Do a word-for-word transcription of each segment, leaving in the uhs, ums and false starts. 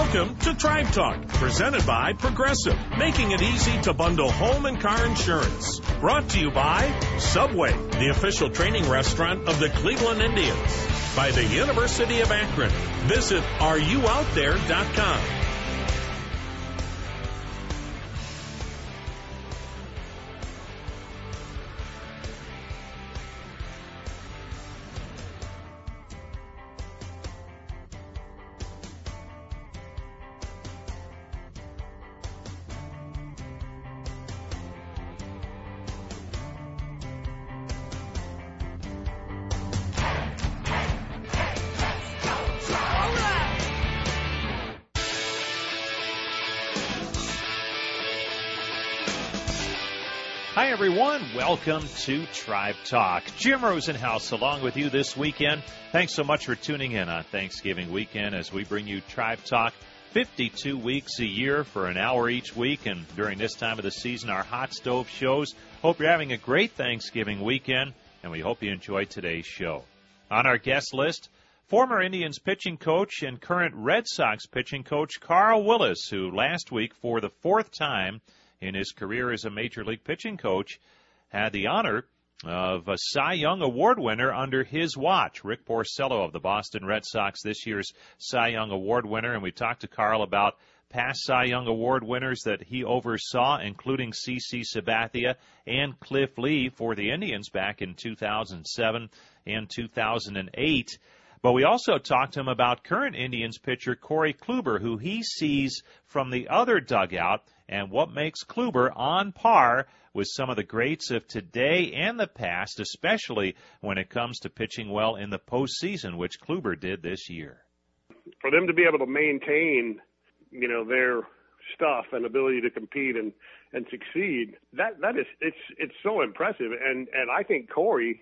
Welcome to Tribe Talk, presented by Progressive, making it easy to bundle home and car insurance. Brought to you by Subway, the official training restaurant of the Cleveland Indians. By the University of Akron. Visit are you out there dot com. Hi, everyone. Welcome to Tribe Talk. Jim Rosenhaus along with you this weekend. Thanks so much for tuning in on Thanksgiving weekend as we bring you Tribe Talk fifty-two weeks a year for an hour each week. And during this time of the season, our hot stove shows. Hope you're having a great Thanksgiving weekend, and we hope you enjoyed today's show. On our guest list, former Indians pitching coach and current Red Sox pitching coach Carl Willis, who last week, for the fourth time in his career as a Major League pitching coach, had the honor of a Cy Young Award winner under his watch. Rick Porcello of the Boston Red Sox, this year's Cy Young Award winner, and we talked to Carl about past Cy Young Award winners that he oversaw, including C C Sabathia and Cliff Lee for the Indians back in two thousand seven and two thousand eight. But we also talked to him about current Indians pitcher Corey Kluber, who he sees from the other dugout, and what makes Kluber on par with some of the greats of today and the past, especially when it comes to pitching well in the postseason, which Kluber did this year. For them to be able to maintain, you know, their stuff and ability to compete and, and succeed, that that is it's it's so impressive. And, and I think Corey,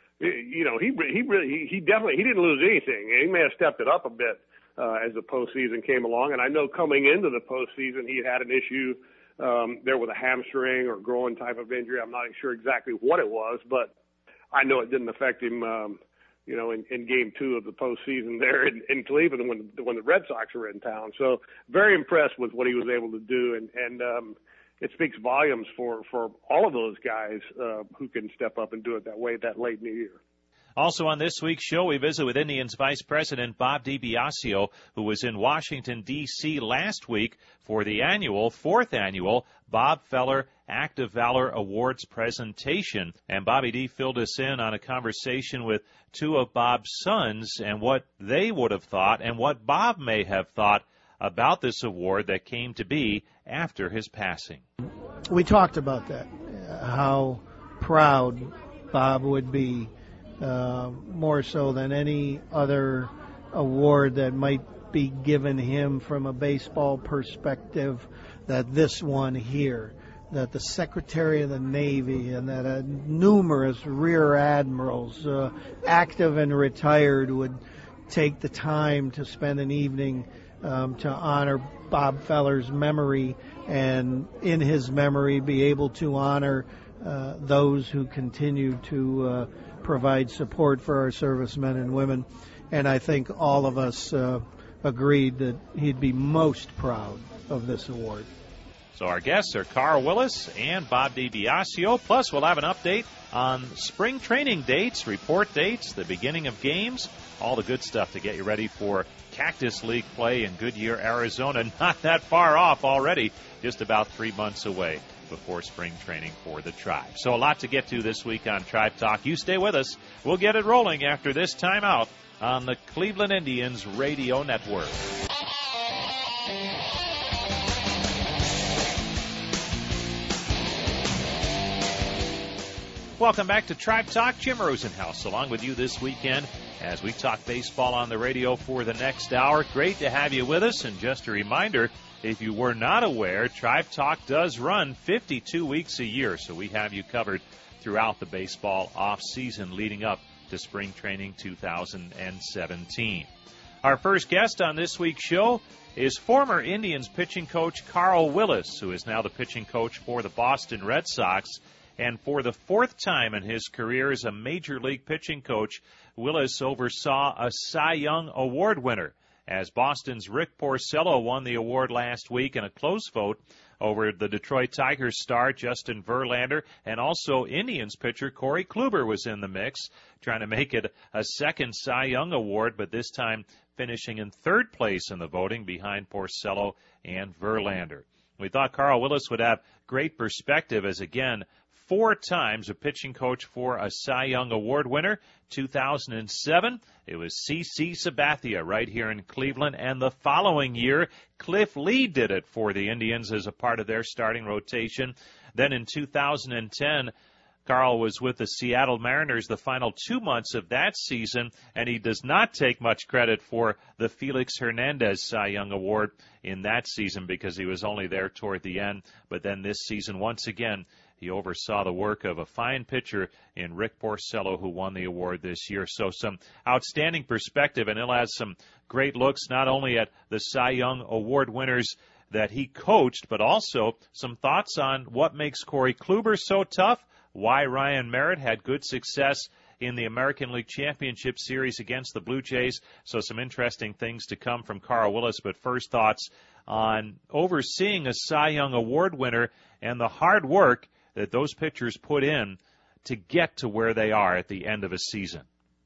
you know, he he really he definitely he didn't lose anything. He may have stepped it up a bit uh, as the postseason came along. And I know coming into the postseason, he had an issue um, there with a hamstring or groin type of injury. I'm not sure exactly what it was, but I know it didn't affect him. Um, you know, in, in game two of the postseason there in, in Cleveland when when the Red Sox were in town. So very impressed with what he was able to do, and and um, it speaks volumes for, for all of those guys uh, who can step up and do it that way that late in the year. Also on this week's show, we visit with Indians Vice President Bob DiBiasio, who was in Washington, D C last week for the annual, fourth annual, Bob Feller Act of Valor Awards presentation. And Bobby D filled us in on a conversation with two of Bob's sons and what they would have thought and what Bob may have thought about this award that came to be after his passing. We talked about that, how proud Bob would be, uh, more so than any other award that might be given him from a baseball perspective, that this one here, that the Secretary of the Navy and that uh, numerous rear admirals, uh, active and retired, would take the time to spend an evening um, to honor Bob Feller's memory, and in his memory be able to honor uh, those who continue to uh, provide support for our servicemen and women. And I think all of us uh, agreed that he'd be most proud of this award. So our guests are Carl Willis and Bob DiBiasio. Plus, we'll have an update on spring training dates, report dates, the beginning of games, all the good stuff to get you ready for Cactus League play in Goodyear, Arizona. Not that far off already, just about three months away before spring training for the Tribe. So a lot to get to this week on Tribe Talk. You stay with us. We'll get it rolling after this timeout on the Cleveland Indians Radio Network. Welcome back to Tribe Talk. Jim Rosenhaus along with you this weekend as we talk baseball on the radio for the next hour. Great to have you with us. And just a reminder, if you were not aware, Tribe Talk does run fifty-two weeks a year. So we have you covered throughout the baseball off-season leading up to spring training two thousand seventeen. Our first guest on this week's show is former Indians pitching coach Carl Willis, who is now the pitching coach for the Boston Red Sox. And for the fourth time in his career as a Major League pitching coach, Willis oversaw a Cy Young Award winner. as Boston's Rick Porcello won the award last week in a close vote over the Detroit Tigers star Justin Verlander, and also Indians pitcher Corey Kluber was in the mix, trying to make it a second Cy Young award, but this time finishing in third place in the voting behind Porcello and Verlander. We thought Carl Willis would have great perspective as, again, four times a pitching coach for a Cy Young Award winner. two thousand seven, it was C C Sabathia right here in Cleveland, and the following year, Cliff Lee did it for the Indians as a part of their starting rotation. Then in two thousand ten, Carl was with the Seattle Mariners the final two months of that season, and he does not take much credit for the Felix Hernandez Cy Young Award in that season because he was only there toward the end. But then this season, once again, he oversaw the work of a fine pitcher in Rick Porcello, who won the award this year. So some outstanding perspective, and he'll have some great looks not only at the Cy Young Award winners that he coached, but also some thoughts on what makes Corey Kluber so tough, why Ryan Merritt had good success in the American League Championship Series against the Blue Jays. So some interesting things to come from Carl Willis. But first thoughts on overseeing a Cy Young Award winner and the hard work that those pitchers put in to get to where they are at the end of a season.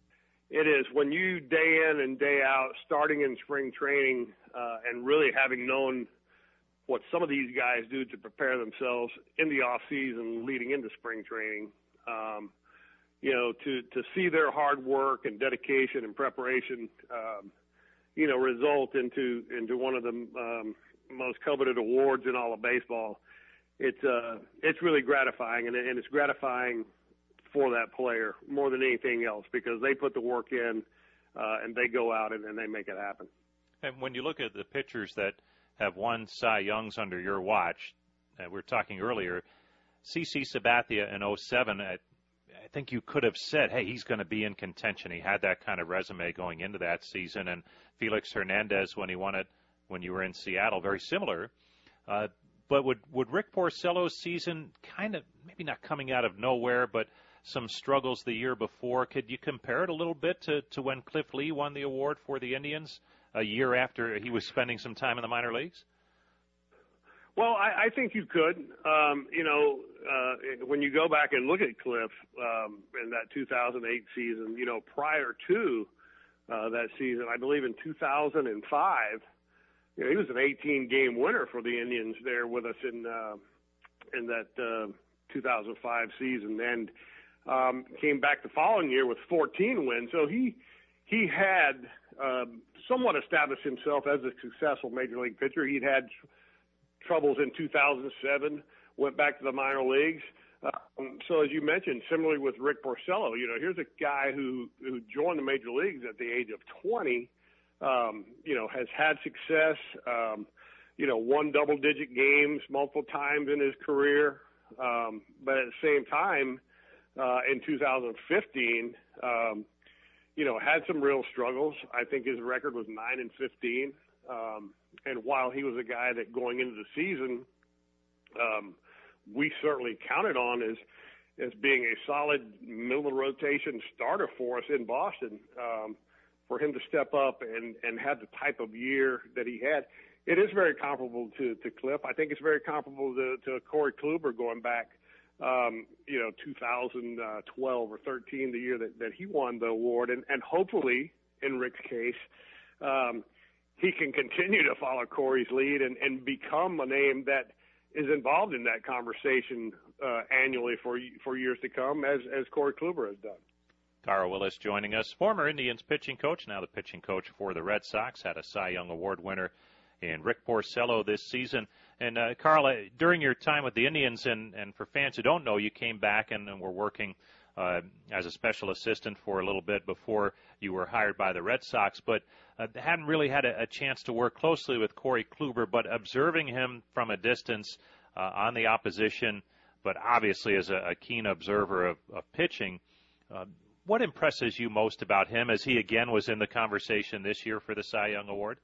It is. When you day in and day out, starting in spring training, uh, and really having known what some of these guys do to prepare themselves in the off season leading into spring training, um, you know, to, to see their hard work and dedication and preparation, um, you know, result into, into one of the um, most coveted awards in all of baseball. It's, uh, it's really gratifying, and, and it's gratifying for that player more than anything else because they put the work in, uh, and they go out and, and they make it happen. And when you look at the pitchers that have won Cy Youngs under your watch, uh, we were talking earlier, C C Sabathia in oh seven, I, I think you could have said, hey, he's going to be in contention. He had that kind of resume going into that season. And Felix Hernandez, when he won it when you were in Seattle, very similar. Uh, but would, would Rick Porcello's season kind of, maybe not coming out of nowhere, but some struggles the year before, could you compare it a little bit to, to when Cliff Lee won the award for the Indians a year after he was spending some time in the minor leagues? Well, I, I think you could. Um, you know, uh, when you go back and look at Cliff um, in that two thousand eight season, you know, prior to uh, that season, I believe in two thousand five, you know, he was an eighteen-game winner for the Indians there with us in uh, in that uh, two thousand five season, and um, came back the following year with fourteen wins. So he he had um, somewhat established himself as a successful major league pitcher. He'd had troubles in two thousand seven, went back to the minor leagues. Um, so as you mentioned, similarly with Rick Porcello, you know, here's a guy who, who joined the major leagues at the age of twenty, um, you know, has had success, um, you know, won double-digit games multiple times in his career. Um, but at the same time, uh, in two thousand fifteen, um, you know, had some real struggles. I think his record was nine and fifteen. Um, and while he was a guy that going into the season, um, we certainly counted on as, as being a solid middle of the rotation starter for us in Boston, um, for him to step up and, and have the type of year that he had. It is very comparable to, to Cliff. I think it's very comparable to, to Corey Kluber going back, um, you know, two thousand twelve or thirteen, the year that, that he won the award. And, and hopefully, in Rick's case, um, he can continue to follow Corey's lead and, and become a name that is involved in that conversation uh, annually for for years to come, as, as Corey Kluber has done. Carl Willis joining us, former Indians pitching coach, now the pitching coach for the Red Sox, had a Cy Young Award winner in Rick Porcello this season. And, uh, Carl, during your time with the Indians, and, and for fans who don't know, you came back and, and were working uh, as a special assistant for a little bit before you were hired by the Red Sox, but uh, hadn't really had a, a chance to work closely with Corey Kluber, but observing him from a distance uh, on the opposition, but obviously as a, a keen observer of, of pitching, uh, what impresses you most about him as he again was in the conversation this year for the Cy Young Award?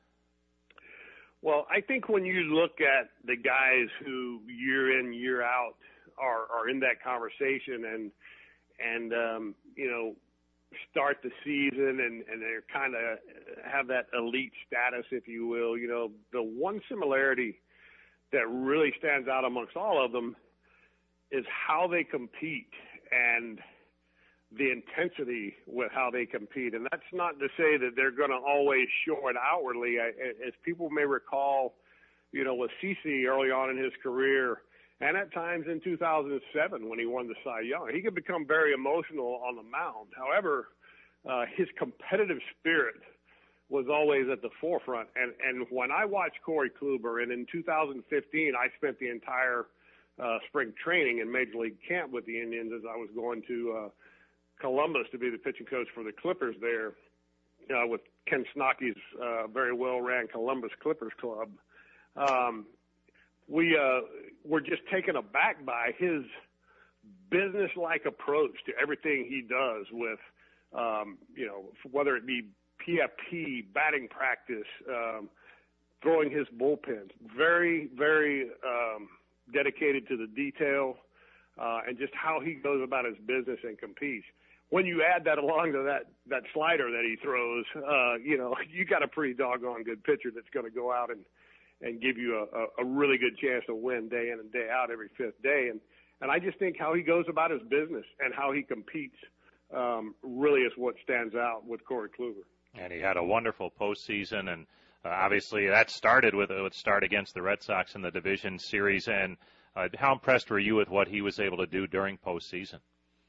Well, I think when you look at the guys who year in, year out are, are in that conversation and, and, um, you know, start the season and, and they're kind of have that elite status, if you will. You know, the one similarity that really stands out amongst all of them is how they compete and the intensity with how they compete. And that's not to say that they're going to always show it outwardly. As people may recall, you know, with CeCe early on in his career, and at times in two thousand seven when he won the Cy Young, he could become very emotional on the mound. However, uh, his competitive spirit was always at the forefront. And, and when I watched Corey Kluber, and in two thousand fifteen, I spent the entire uh, spring training in Major League camp with the Indians as I was going to uh, Columbus to be the pitching coach for the Clippers there uh, with Ken Snocky's uh, very well-ran Columbus Clippers club. Um, we uh, were just taken aback by his business-like approach to everything he does with, um, you know, whether it be P F P, batting practice, um, throwing his bullpens. Very, very um, dedicated to the detail uh, and just how he goes about his business and competes. When you add that along to that, that slider that he throws, uh, you know, you got a pretty doggone good pitcher that's going to go out and, and give you a, a really good chance to win day in and day out every fifth day. And, and I just think how he goes about his business and how he competes um, really is what stands out with Corey Kluber. And he had a wonderful postseason, and uh, obviously that started with a start against the Red Sox in the division series. And uh, how impressed were you with what he was able to do during postseason?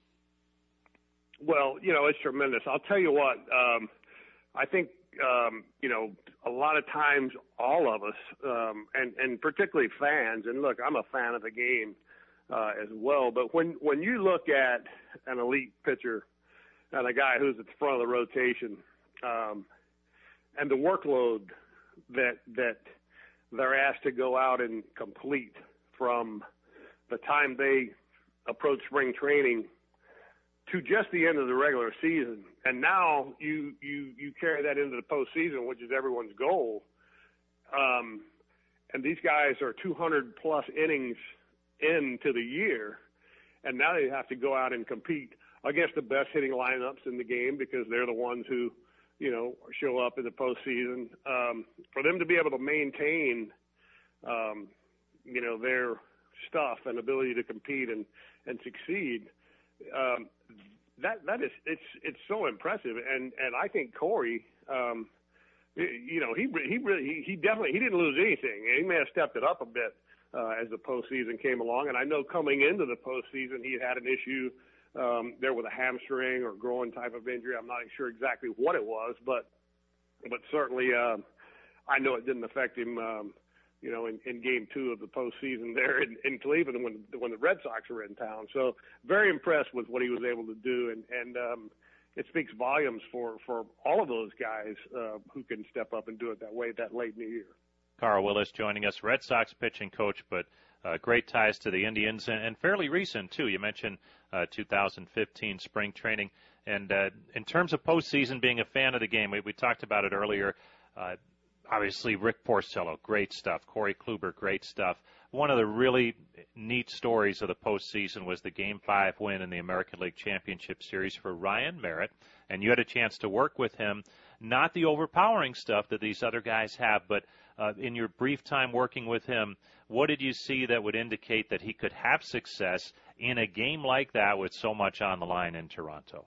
Well, you know, it's tremendous. I'll tell you what, um, I think, um, you know, a lot of times all of us, um, and, and particularly fans, and look, I'm a fan of the game uh, as well, but when, when you look at an elite pitcher and a guy who's at the front of the rotation, um, and the workload that, that they're asked to go out and complete from the time they approach spring training to just the end of the regular season, and now you you you carry that into the postseason, which is everyone's goal. Um, and these guys are two hundred plus innings into the year, and now they have to go out and compete against the best hitting lineups in the game because they're the ones who, you know, show up in the postseason. Um, for them to be able to maintain, um, you know, their stuff and ability to compete and and succeed. Um, that that is it's it's so impressive, and and I think Corey, um, you know, he he really he, he definitely he didn't lose anything. He may have stepped it up a bit uh, as the postseason came along, and I know coming into the postseason he had an issue um, there with a hamstring or groin type of injury. I'm not sure exactly what it was, but but certainly uh, I know it didn't affect him. Um, you know, in, in game two of the postseason there in, in Cleveland when when the Red Sox were in town. So very impressed with what he was able to do, and, and um, it speaks volumes for, for all of those guys uh, who can step up and do it that way that late in the year. Carl Willis joining us, Red Sox pitching coach, but uh, great ties to the Indians, and, and fairly recent, too. You mentioned uh, two thousand fifteen spring training. And uh, in terms of postseason, being a fan of the game, we, we talked about it earlier. Uh, Obviously, Rick Porcello, great stuff. Corey Kluber, great stuff. One of the really neat stories of the postseason was the Game five win in the American League Championship Series for Ryan Merritt, and you had a chance to work with him. Not the overpowering stuff that these other guys have, but uh, in your brief time working with him, what did you see that would indicate that he could have success in a game like that with so much on the line in Toronto?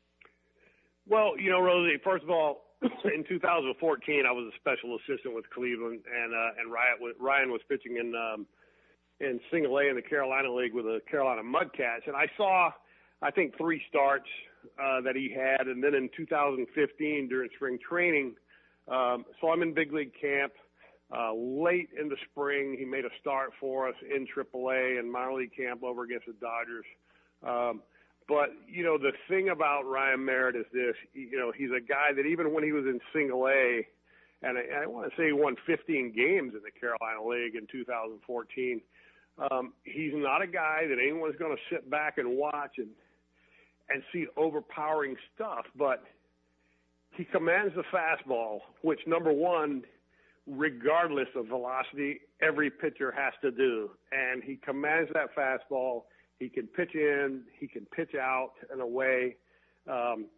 Well, you know, Rosie, first of all, in two thousand fourteen, I was a special assistant with Cleveland, and uh, and Ryan was, Ryan was pitching in um, in Single A in the Carolina League with the Carolina Mudcats, and I saw, I think, three starts uh, that he had, and then in two thousand fifteen during spring training, um, so I'm in big league camp. Uh, late in the spring, he made a start for us in triple A and minor league camp over against the Dodgers. Um, But, you know, the thing about Ryan Merritt is this, you know, he's a guy that even when he was in Single A, and I, I want to say he won fifteen games in the Carolina League in two thousand fourteen, um, he's not a guy that anyone's going to sit back and watch and, and see overpowering stuff, but he commands the fastball, which, number one, regardless of velocity, every pitcher has to do, and he commands that fastball. He can pitch in, he can pitch out and away. Um,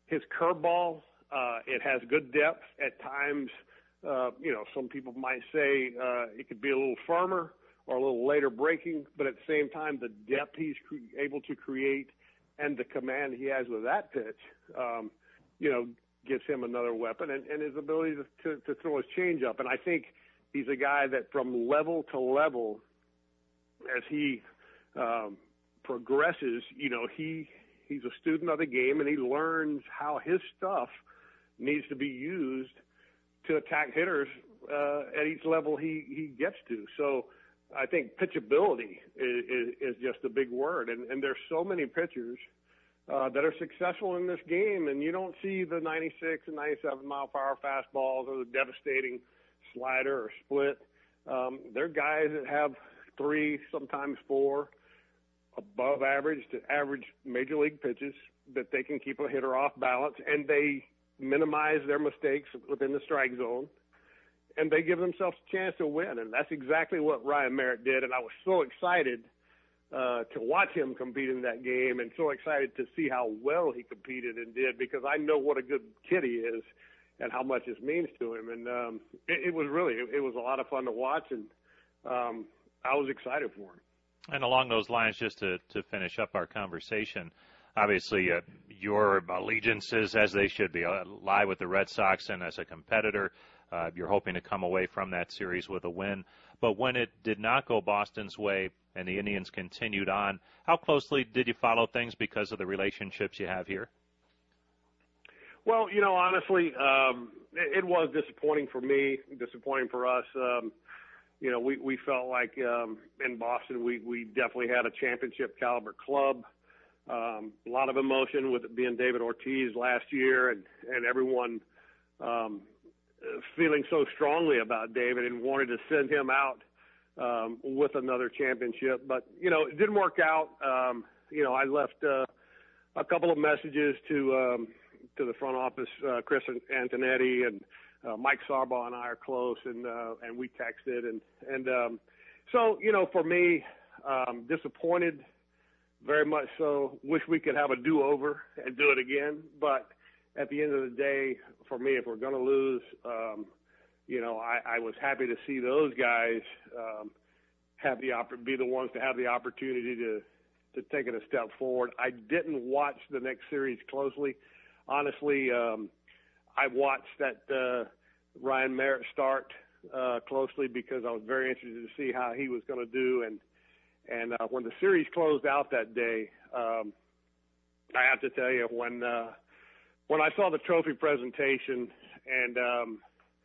his curveball, uh, it has good depth at times. Uh, you know, some people might say uh, it could be a little firmer or a little later breaking, but at the same time, the depth he's cre- able to create and the command he has with that pitch, um, you know, gives him another weapon, and, and his ability to, to, to throw his changeup. And I think he's a guy that from level to level, as he um, progresses, you know, he he's a student of the game, and he learns how his stuff needs to be used to attack hitters uh, at each level he, he gets to. So I think pitchability is, is, is just a big word, and, and there's so many pitchers uh, that are successful in this game, and you don't see the ninety-six and ninety-seven mile per hour fastballs or the devastating slider or split. Um, they're guys that have three, sometimes four, above average to average major league pitches that they can keep a hitter off balance, and they minimize their mistakes within the strike zone, and they give themselves a chance to win. And that's exactly what Ryan Merritt did. And I was so excited uh, to watch him compete in that game, and so excited to see how well he competed and did, because I know what a good kid he is and how much this means to him. And um, it, it was really, it, it was a lot of fun to watch, and um, I was excited for him. And along those lines, just to, to finish up our conversation, obviously uh, your allegiances, as they should be, uh, lie with the Red Sox, and as a competitor, uh, you're hoping to come away from that series with a win. But when it did not go Boston's way and the Indians continued on, how closely did you follow things because of the relationships you have here? Well, you know, honestly, um, it, it was disappointing for me, disappointing for us. Um, you know, we, we felt like um, in Boston we, we definitely had a championship caliber club. Um, a lot of emotion with it being David Ortiz last year, and, and everyone um, feeling so strongly about David and wanted to send him out um, with another championship. But, you know, it didn't work out. Um, you know, I left uh, a couple of messages to um, to the front office, uh, Chris Antonetti, and uh, Mike Sarbaugh and I are close, and uh, and we texted. And, and um, so, you know, for me, um, disappointed, very much so. Wish we could have a do-over and do it again. But at the end of the day, for me, if we're going to lose, um, you know, I, I was happy to see those guys um, have the oppor- be the ones to have the opportunity to, to take it a step forward. I didn't watch the next series closely. Honestly, um, I watched that uh, Ryan Merritt start uh, closely because I was very interested to see how he was going to do. And And uh, when the series closed out that day, um, I have to tell you, when uh, when I saw the trophy presentation, and um,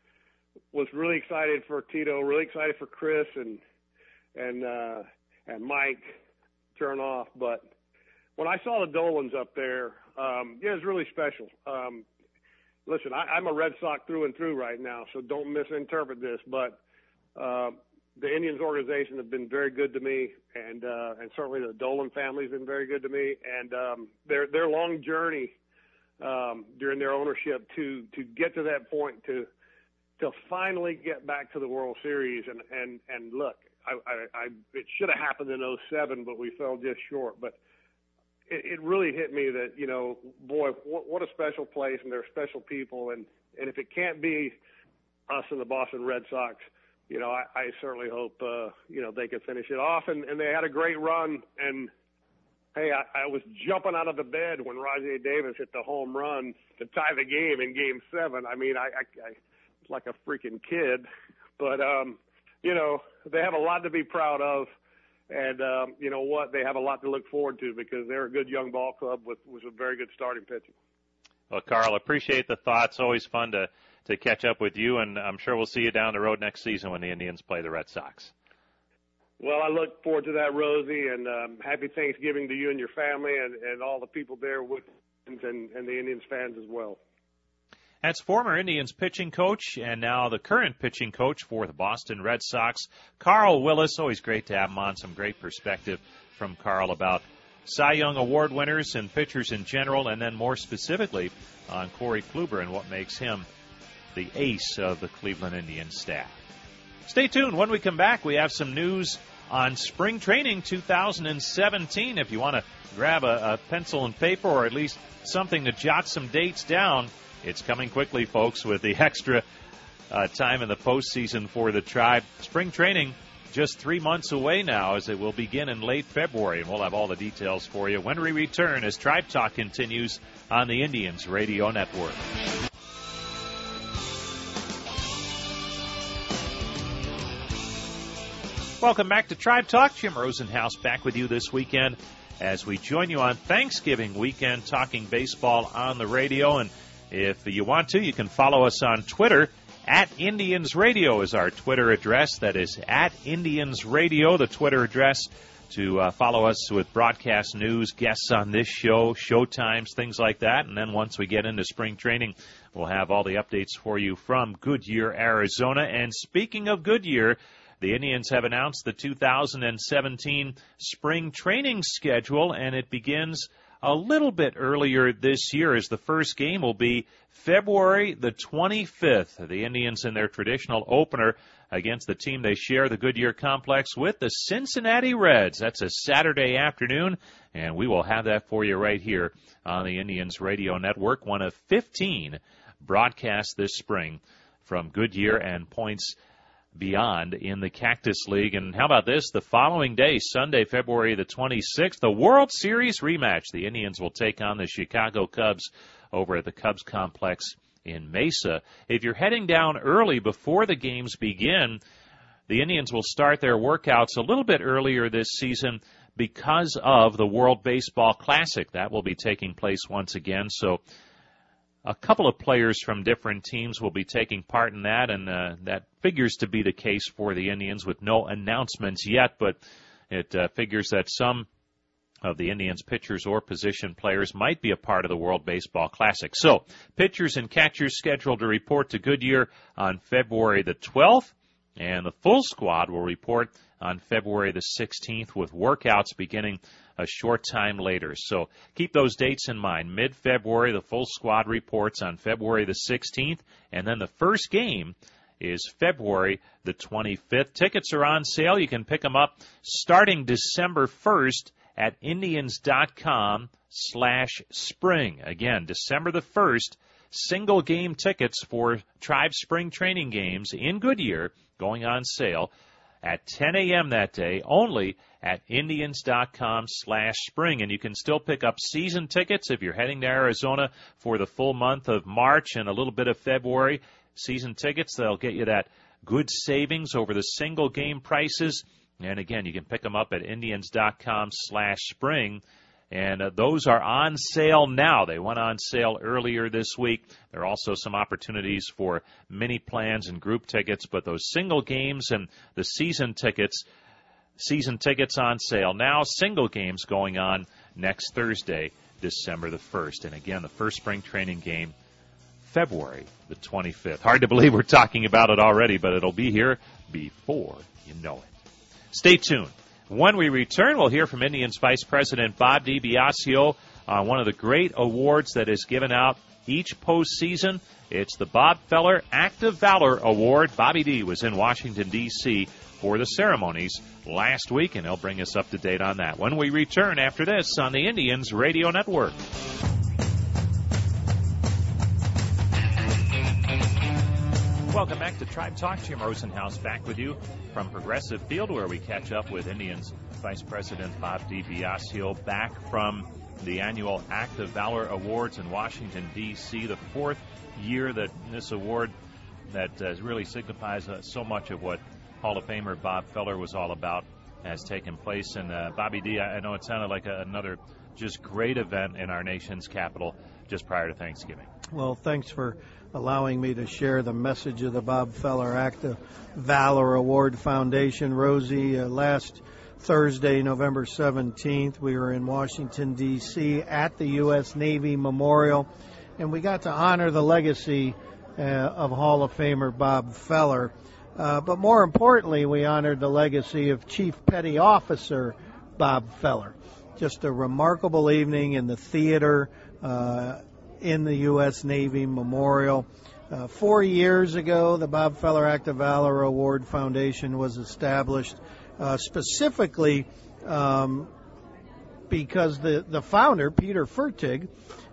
was really excited for Tito, really excited for Chris and and uh, and Mike Chernoff, but when I saw the Dolans up there, um, yeah, it was really special. Um, listen, I, I'm a Red Sox through and through right now, so don't misinterpret this, but uh, the Indians organization have been very good to me, and uh, and certainly the Dolan family has been very good to me. And um, their their long journey um, during their ownership to to get to that point, to to finally get back to the World Series. And and and look, I, I, I it should have happened in oh seven, but we fell just short. But it, it really hit me that, you know, boy, what, what a special place, and they're special people. And and if it can't be us and the Boston Red Sox, you know, I, I certainly hope, uh, you know, they can finish it off. And, and they had a great run. And, hey, I, I was jumping out of the bed when Rajai Davis hit the home run to tie the game in Game seven. I mean, I, I, I was like a freaking kid. But, um, you know, they have a lot to be proud of. And, um, you know what, they have a lot to look forward to because they're a good young ball club with, with a very good starting pitching. Well, Carl, appreciate the thoughts. Always fun to to catch up with you, and I'm sure we'll see you down the road next season when the Indians play the Red Sox. Well, I look forward to that, Rosie, and um, happy Thanksgiving to you and your family and, and all the people there with and, and the Indians fans as well. That's former Indians pitching coach and now the current pitching coach for the Boston Red Sox, Carl Willis. Always great to have him on. Some great perspective from Carl about Cy Young Award winners and pitchers in general, and then more specifically on Corey Kluber and what makes him the ace of the Cleveland Indians staff. Stay tuned. When we come back, we have some news on Spring Training two thousand seventeen. If you want to grab a, a pencil and paper or at least something to jot some dates down, it's coming quickly, folks, with the extra uh, time in the postseason for the Tribe. Spring Training just three months away now, as it will begin in late February, and we'll have all the details for you when we return as Tribe Talk continues on the Indians Radio Network. Welcome back to Tribe Talk. Jim Rosenhaus back with you this weekend as we join you on Thanksgiving weekend talking baseball on the radio. And if you want to, you can follow us on Twitter. At Indians Radio is our Twitter address. That is at Indians Radio, the Twitter address to uh, follow us with broadcast news, guests on this show, show times, things like that. And then once we get into spring training, we'll have all the updates for you from Goodyear, Arizona. And speaking of Goodyear, the Indians have announced the two thousand seventeen spring training schedule, and it begins a little bit earlier this year, as the first game will be February the twenty-fifth. The Indians in their traditional opener against the team they share the Goodyear complex with, the Cincinnati Reds. That's a Saturday afternoon, and we will have that for you right here on the Indians Radio Network, one of fifteen broadcasts this spring from Goodyear and points beyond in the Cactus League. And how about this? The following day, Sunday, February the twenty-sixth, the World Series rematch. The Indians will take on the Chicago Cubs over at the Cubs complex in Mesa. If you're heading down early before the games begin, the Indians will start their workouts a little bit earlier this season because of the World Baseball Classic. That will be taking place once again. So a couple of players from different teams will be taking part in that, and uh, that figures to be the case for the Indians with no announcements yet, but it uh, figures that some of the Indians' pitchers or position players might be a part of the World Baseball Classic. So, pitchers and catchers scheduled to report to Goodyear on February the twelfth, and the full squad will report on February the sixteenth with workouts beginning a short time later. So keep those dates in mind. Mid-February, the full squad reports on February the sixteenth, and then the first game is February the twenty-fifth. Tickets are on sale. You can pick them up starting December first at Indians.com slash spring. Again, December the first, single game tickets for Tribe spring training games in Goodyear going on sale at ten a.m. that day, only at Indians.com slash spring. And you can still pick up season tickets if you're heading to Arizona for the full month of March and a little bit of February. Season tickets, they'll get you that good savings over the single game prices. And again, you can pick them up at Indians.com slash spring. And uh, those are on sale now. They went on sale earlier this week. There are also some opportunities for mini plans and group tickets, but those single games and the season tickets, season tickets on sale now, single games going on next Thursday, December the first. And again, the first spring training game, February the twenty-fifth. Hard to believe we're talking about it already, but it'll be here before you know it. Stay tuned. When we return, we'll hear from Indians Vice President Bob DiBiasio on one of the great awards that is given out each postseason. It's the Bob Feller Act of Valor Award. Bobby D was in Washington, D C for the ceremonies last week, and he'll bring us up to date on that when we return after this on the Indians Radio Network. Welcome back to Tribe Talk. Jim Rosenhaus back with you from Progressive Field, where we catch up with Indians Vice President Bob DiBiasio back from the annual Act of Valor Awards in Washington, D C, the fourth year that this award that uh, really signifies uh, so much of what Hall of Famer Bob Feller was all about has taken place. And uh, Bobby D, I know it sounded like a, another just great event in our nation's capital just prior to Thanksgiving. Well, thanks for allowing me to share the message of the Bob Feller Act of Valor Award Foundation. Rosie, uh, last Thursday, November seventeenth, we were in Washington, D C at the U S Navy Memorial, and we got to honor the legacy uh, of Hall of Famer Bob Feller. Uh, but more importantly, we honored the legacy of Chief Petty Officer Bob Feller. Just a remarkable evening in the theater uh, in the U S Navy Memorial. Uh, four years ago, the Bob Feller Act of Valor Award Foundation was established. uh, specifically um, because the, the founder, Peter Fertig,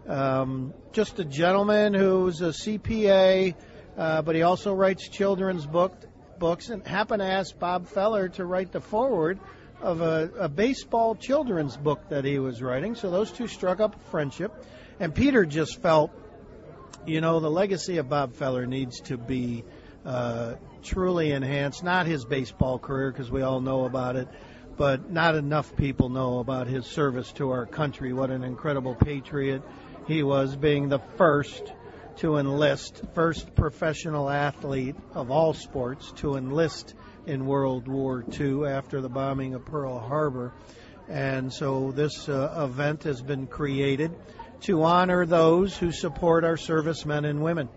um, just a gentleman who's a C P A, uh, but he also writes children's book, books, and happened to ask Bob Feller to write the foreword of a, a baseball children's book that he was writing. So those two struck up a friendship. And Peter just felt, you know, the legacy of Bob Feller needs to be uh, truly enhanced. Not his baseball career, because we all know about it, but not enough people know about his service to our country. What an incredible patriot he was, being the first to enlist, first professional athlete of all sports to enlist in World War Two after the bombing of Pearl Harbor. And so this uh, event has been created to honor those who support our servicemen and women.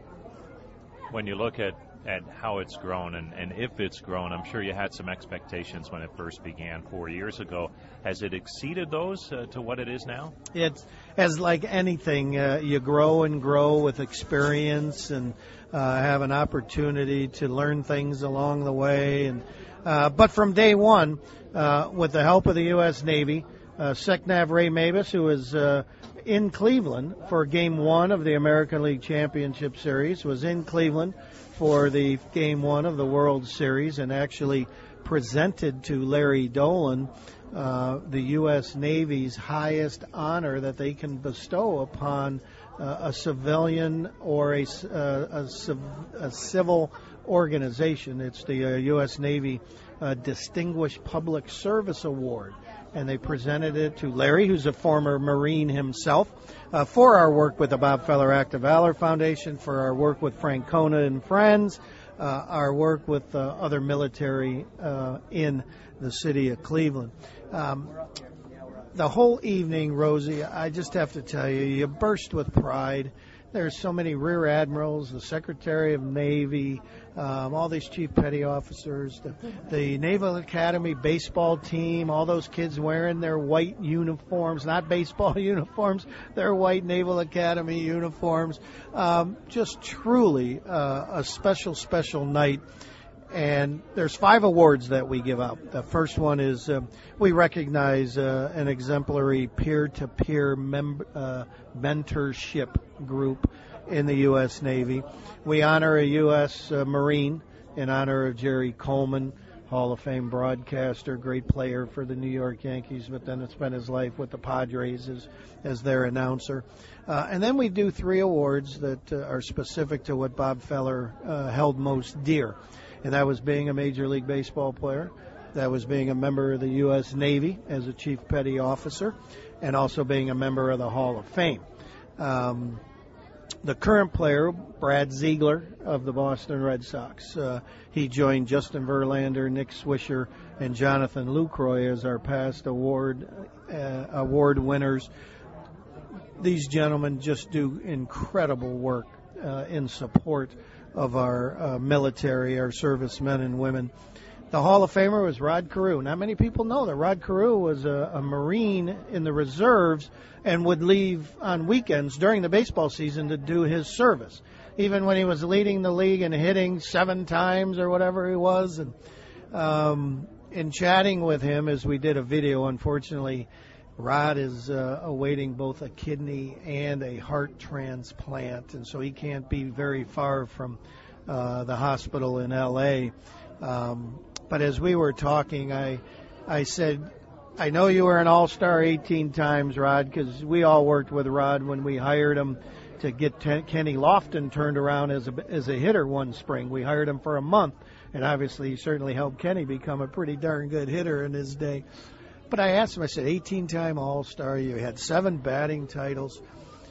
When you look at, at how it's grown and, and if it's grown, I'm sure you had some expectations when it first began four years ago. Has it exceeded those uh, to what it is now? It's as like anything, uh, you grow and grow with experience and uh, have an opportunity to learn things along the way. And uh, but from day one, uh, with the help of the U S Navy, uh, SecNav Ray Mabus, who was uh, in Cleveland for Game One of the American League Championship Series, was in Cleveland for the Game One of the World Series, and actually presented to Larry Dolan uh, the U S Navy's highest honor that they can bestow upon uh, a civilian or a, uh, a, civ- a civil organization. It's the uh, U S Navy uh, Distinguished Public Service Award. And they presented it to Larry, who's a former Marine himself, uh, for our work with the Bob Feller Act of Valor Foundation, for our work with Francona and Friends, uh, our work with uh, other military uh, in the city of Cleveland. Um, the whole evening, Rosie, I just have to tell you, you burst with pride. There's so many rear admirals, the Secretary of Navy, um, all these chief petty officers, the, the Naval Academy baseball team, all those kids wearing their white uniforms, not baseball uniforms, their white Naval Academy uniforms. Um, just truly uh, a special, special night. And there's five awards that we give out. The first one is uh, we recognize uh, an exemplary peer-to-peer mem- uh, mentorship group in the U S Navy. We honor a U S Uh, Marine in honor of Jerry Coleman, Hall of Fame broadcaster, great player for the New York Yankees, but then it spent his life with the Padres as, as their announcer. Uh, and then we do three awards that uh, are specific to what Bob Feller uh, held most dear. And that was being a Major League Baseball player, that was being a member of the U S Navy as a Chief Petty Officer, and also being a member of the Hall of Fame. Um, the current player, Brad Ziegler of the Boston Red Sox, uh, he joined Justin Verlander, Nick Swisher, and Jonathan Lucroy as our past award uh, award winners. These gentlemen just do incredible work uh, in support of our uh, military, our servicemen and women. The Hall of Famer was Rod Carew. Not many people know that Rod Carew was a, a Marine in the reserves and would leave on weekends during the baseball season to do his service. Even when he was leading the league and hitting seven times or whatever he was. And um, in chatting with him as we did a video, unfortunately, Rod is uh, awaiting both a kidney and a heart transplant, and so he can't be very far from uh, the hospital in L A. Um, but as we were talking, I, I said, I know you were an all-star eighteen times, Rod, because we all worked with Rod when we hired him to get Ten- Kenny Lofton turned around as a, as a hitter one spring. We hired him for a month, and obviously he certainly helped Kenny become a pretty darn good hitter in his day. But I asked him, I said, eighteen-time All-Star, you had seven batting titles.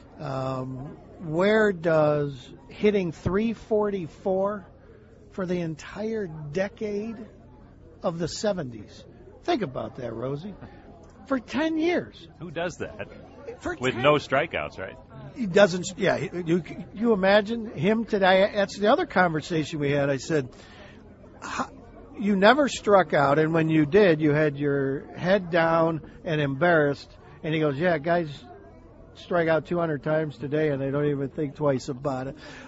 Um, where does hitting three forty-four for the entire decade of the seventies? Think about that, Rosie. For ten years. Who does that? For With ten no strikeouts, right? He doesn't, yeah. You, you imagine him today? That's the other conversation we had. I said, how, you never struck out, and when you did, you had your head down and embarrassed. And he goes, yeah, guys strike out two hundred times today, and they don't even think twice about it.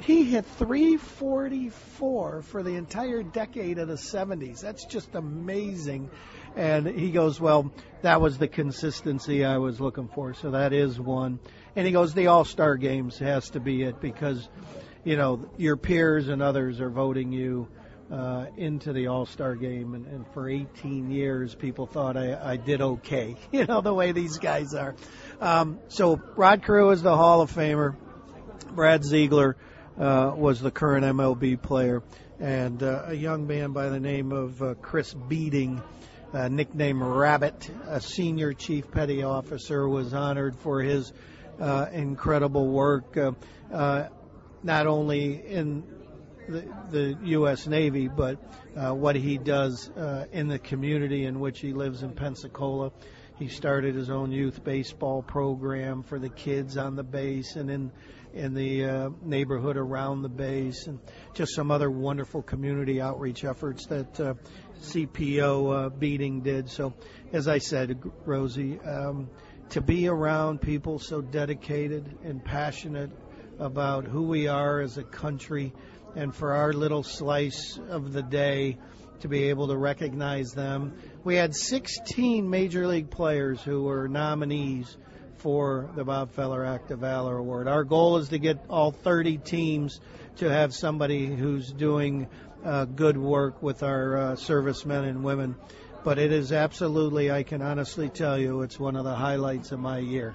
he hit three forty-four for the entire decade of the seventies. That's just amazing. And he goes, well, that was the consistency I was looking for. So that is one. And he goes, the All-Star games has to be it because, you know, your peers and others are voting you uh, into the All-Star game. And, and for eighteen years, people thought I, I did okay, you know, the way these guys are. Um, so Rod Carew is the Hall of Famer. Brad Ziegler uh, was the current M L B player. And uh, a young man by the name of uh, Chris Beading, Uh, nicknamed Rabbit, a senior chief petty officer, was honored for his uh, incredible work, uh, uh, not only in the, the U S Navy, but uh, what he does uh, in the community in which he lives in Pensacola. He started his own youth baseball program for the kids on the base and in in the uh, neighborhood around the base, and just some other wonderful community outreach efforts that uh, C P O uh, Beading did. So, as I said, Rosie, um, to be around people so dedicated and passionate about who we are as a country, and for our little slice of the day to be able to recognize them. We had sixteen Major League players who were nominees for the Bob Feller Act of Valor Award. Our goal is to get all thirty teams to have somebody who's doing uh, good work with our uh, servicemen and women. But it is absolutely, I can honestly tell you, it's one of the highlights of my year.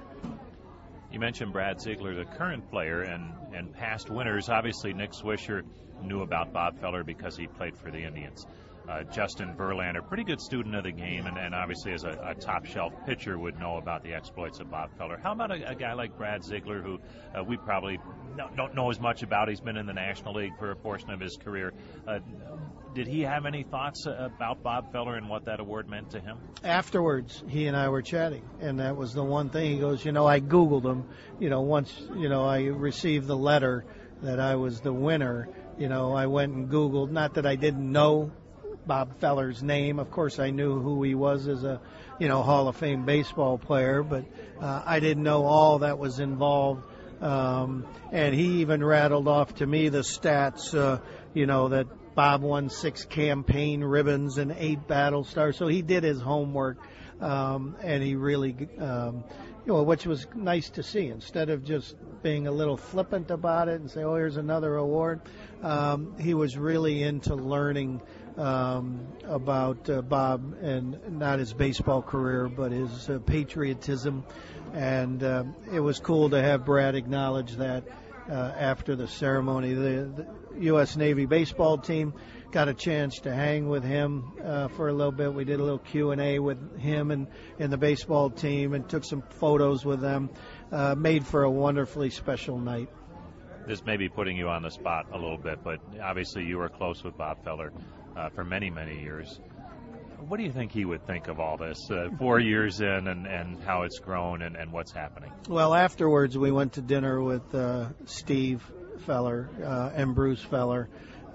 You mentioned Brad Ziegler, the current player, and, and past winners. Obviously, Nick Swisher knew about Bob Feller because he played for the Indians. Uh, Justin Verlander, pretty good student of the game, and, and obviously as a, a top-shelf pitcher would know about the exploits of Bob Feller. How about a, a guy like Brad Ziegler, who uh, we probably no, don't know as much about? He's been in the National League for a portion of his career. Uh, did he have any thoughts about Bob Feller and what that award meant to him? Afterwards, he and I were chatting, and that was the one thing. He goes, you know, I Googled him. You know, once, you know, I received the letter that I was the winner, you know, I went and Googled, not that I didn't know Bob Feller's name. Of course, I knew who he was as a, you know, Hall of Fame baseball player, but uh, I didn't know all that was involved. Um, and he even rattled off to me the stats, uh, you know, that Bob won six campaign ribbons and eight battle stars. So he did his homework, um, and he really, um, you know, which was nice to see. Instead of just being a little flippant about it and say, oh, here's another award, um, he was really into learning Um, about uh, Bob, and not his baseball career, but his uh, patriotism. And uh, it was cool to have Brad acknowledge that uh, after the ceremony. The, the U S Navy baseball team got a chance to hang with him uh, for a little bit. We did a little Q and A with him and, and the baseball team and took some photos with them. Uh, made for a wonderfully special night. This may be putting you on the spot a little bit, but obviously you were close with Bob Feller Uh, for many, many years. What do you think he would think of all this, uh, four years in, and, and how it's grown and, and what's happening? Well, afterwards we went to dinner with uh, Steve Feller uh, and Bruce Feller,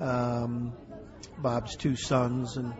um, Bob's two sons, and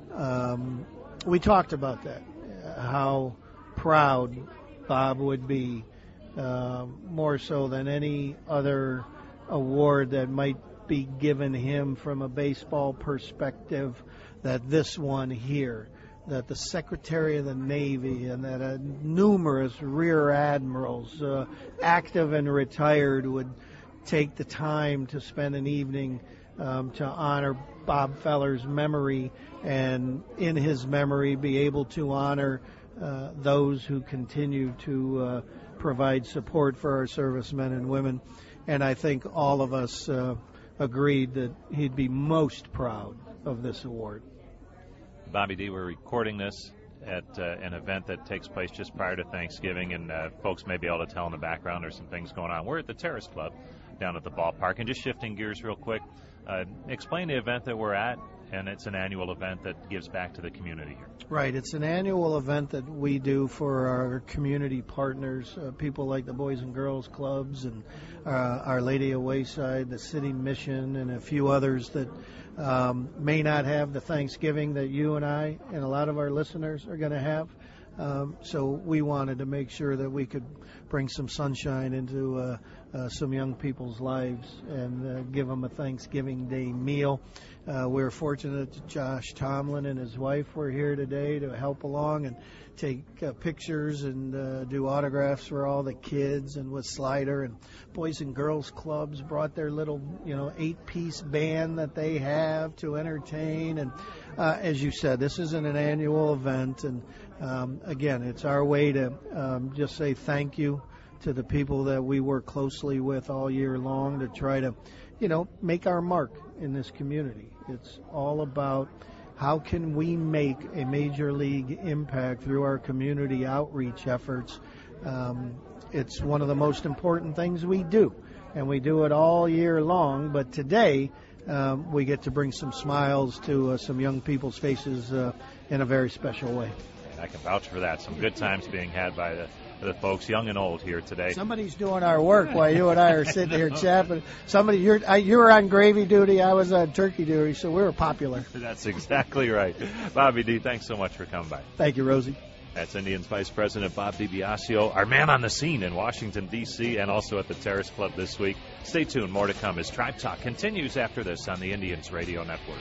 um, we talked about that, how proud Bob would be, uh, more so than any other award that might be given him from a baseball perspective, that this one here, that the Secretary of the Navy and that uh, numerous rear admirals, uh, active and retired, would take the time to spend an evening um, to honor Bob Feller's memory, and in his memory be able to honor uh, those who continue to uh, provide support for our servicemen and women. And I think all of us uh, agreed that he'd be most proud of this award. Bobby D., we're recording this at uh, an event that takes place just prior to Thanksgiving, and uh, folks may be able to tell in the background there's some things going on. We're at the Terrace Club down at the ballpark, and just shifting gears real quick, uh, explain the event that we're at, and it's an annual event that gives back to the community here. Right. It's an annual event that we do for our community partners, uh, people like the Boys and Girls Clubs and uh, Our Lady of Wayside, the City Mission, and a few others that um, may not have the Thanksgiving that you and I and a lot of our listeners are going to have. Um, so we wanted to make sure that we could bring some sunshine into uh, uh, some young people's lives and uh, give them a Thanksgiving Day meal. Uh, we're fortunate that Josh Tomlin and his wife were here today to help along and take uh, pictures and uh, do autographs for all the kids, and with Slider and Boys and Girls Clubs brought their little, you know, eight-piece band that they have to entertain. And uh, as you said, this isn't an annual event, and um, again, it's our way to um, just say thank you to the people that we work closely with all year long to try to, you know, make our mark in this community. It's all about how can we make a major league impact through our community outreach efforts. Um, it's one of the most important things we do, and we do it all year long. But today, um, we get to bring some smiles to uh, some young people's faces uh, in a very special way. And I can vouch for that. Some good times being had by the the folks, young and old, here today. Somebody's doing our work while you and I are sitting here chatting. Somebody, you're I, you were on gravy duty, I was on turkey duty, so we were popular. That's exactly right. Bobby D, thanks so much for coming by. Thank you, Rosie. That's Indians Vice President Bob DiBiasio, our man on the scene in Washington, D C, and also at the Terrace Club this week. Stay tuned. More to come as Tribe Talk continues after this on the Indians Radio Network.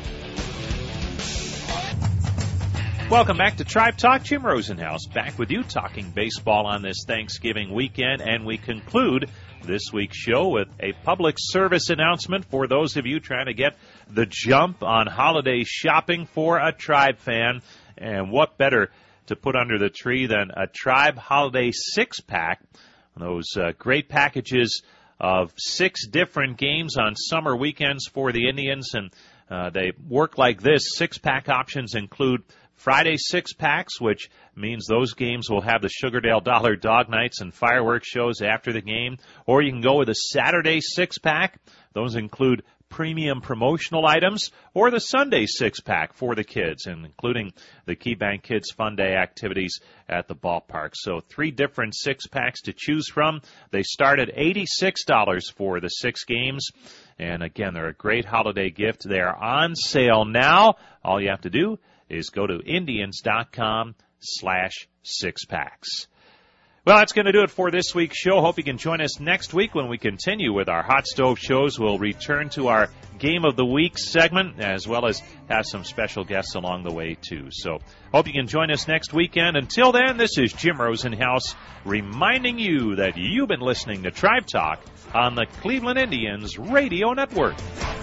Welcome back to Tribe Talk. Jim Rosenhaus back with you talking baseball on this Thanksgiving weekend, and we conclude this week's show with a public service announcement for those of you trying to get the jump on holiday shopping for a Tribe fan. And what better to put under the tree than a Tribe Holiday six-pack, those uh, great packages of six different games on summer weekends for the Indians. And uh, they work like this. Six-pack options include Friday six-packs, which means those games will have the Sugardale Dollar Dog Nights and fireworks shows after the game. Or you can go with a Saturday six-pack. Those include premium promotional items, or the Sunday six-pack for the kids, and including the KeyBank Kids Fun Day activities at the ballpark. So three different six-packs to choose from. They start at eighty-six dollars for the six games. And again, they're a great holiday gift. They are on sale now. All you have to do is go to Indians.com slash six packs. Well, that's going to do it for this week's show. Hope you can join us next week when we continue with our Hot Stove shows. We'll return to our Game of the Week segment, as well as have some special guests along the way, too. So hope you can join us next weekend. Until then, this is Jim Rosenhaus reminding you that you've been listening to Tribe Talk on the Cleveland Indians Radio Network.